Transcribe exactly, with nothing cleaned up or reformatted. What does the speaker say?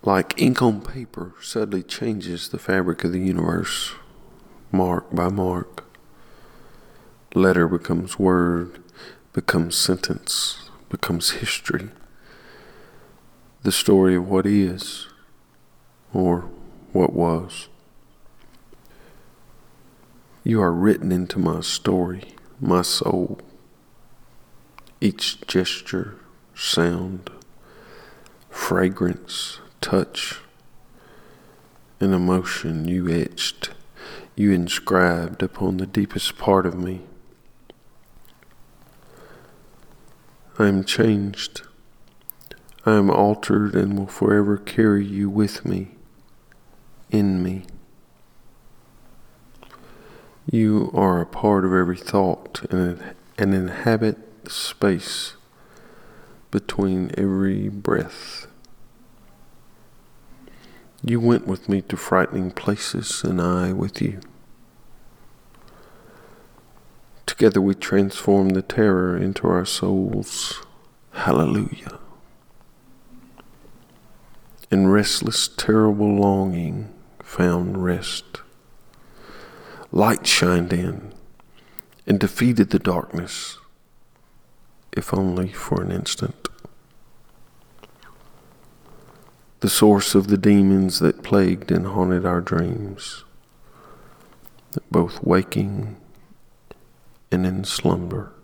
Like ink on paper suddenly changes the fabric of the universe, mark by mark. Letter becomes word, becomes sentence, becomes history. The story of what is, or what was. You are written into my story, my soul. Each gesture, sound, fragrance, touch, and emotion you etched, you inscribed upon the deepest part of me. I am changed. I am altered and will forever carry you with me, in me. You are a part of every thought and, and inhabit the space between every breath. You went with me to frightening places, and I with you. Together we transform the terror into our souls. Hallelujah. In restless, terrible longing found rest. Light shined in and defeated the darkness, if only for an instant. The source of the demons that plagued and haunted our dreams, both waking and in slumber.